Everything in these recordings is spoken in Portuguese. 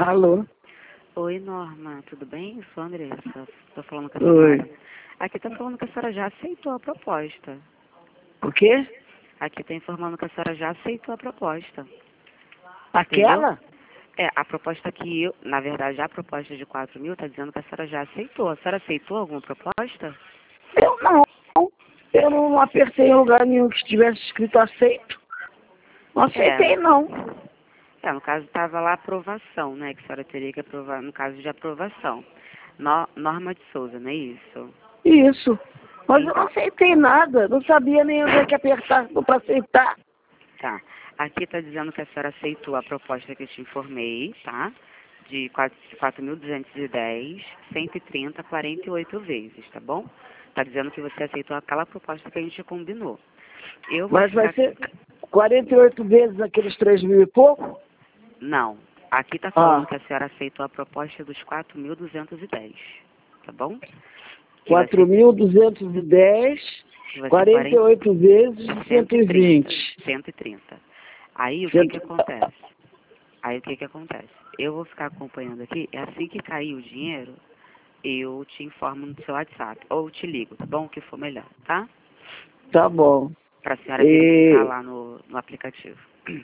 Alô? Oi, Norma, tudo bem? Eu sou a Andressa, estou falando com a Oi. senhora. Aqui está falando que a senhora já aceitou a proposta. O quê? Aqui está informando que a senhora já aceitou a proposta. Entendeu? Aquela? É, a proposta que eu, na verdade, a proposta de 4 mil está dizendo que a senhora já aceitou. A senhora aceitou alguma proposta? Eu não. Eu não apertei em lugar nenhum que estivesse escrito aceito. Não aceitei, não. No caso estava lá aprovação, né? Que a senhora teria que aprovar, no caso de aprovação. Norma de Souza, não é isso? Isso. Mas eu não Então, aceitei nada. Não sabia nem onde é que apertar para aceitar. tá. Aqui está dizendo que a senhora aceitou a proposta que eu te informei, tá? De 4.210, 130, 48 vezes, tá bom? Está dizendo que você aceitou aquela proposta que a gente combinou. Eu vou Mas vai ficar... ser 48 vezes aqueles 3 mil e pouco? Não. Aqui está falando Ah, que a senhora aceitou a proposta dos 4.210, tá bom? Que vai ser, 4.210, que vai ser 48 vezes 130. 120. 130. Aí o que que Cento- acontece? Aí o que que acontece? Eu vou ficar acompanhando aqui, é assim que cair o dinheiro, eu te informo no seu WhatsApp, ou te ligo, tá bom? O que for melhor, tá? Tá bom. Pra senhora verificar E... lá no aplicativo,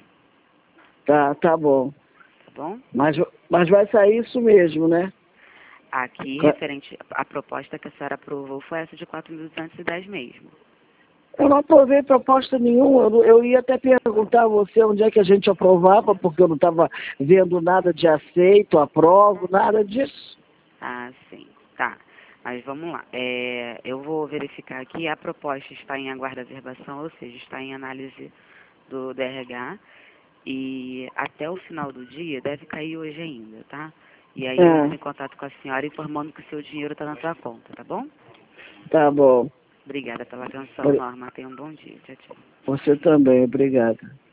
Tá bom. tá bom? Mas vai sair isso mesmo, né? Aqui, Qua- referente à proposta que a senhora aprovou, foi essa de 4.210 mesmo. Eu não aprovei proposta nenhuma. Eu ia até perguntar a você onde é que a gente aprovava, porque eu não estava vendo nada de aceito, aprovo, nada disso. Ah, sim. Tá. Mas vamos lá. Eu vou verificar aqui. A proposta está em aguardo de averbação, ou seja, está em análise do DRH. E até o final do dia, deve cair hoje ainda, tá? E aí eu entro Ah, em contato com a senhora informando que o seu dinheiro está na sua conta, tá bom? tá bom. Obrigada pela atenção, Norma. Tenha um bom dia. Tchau, tchau. Você também, obrigada.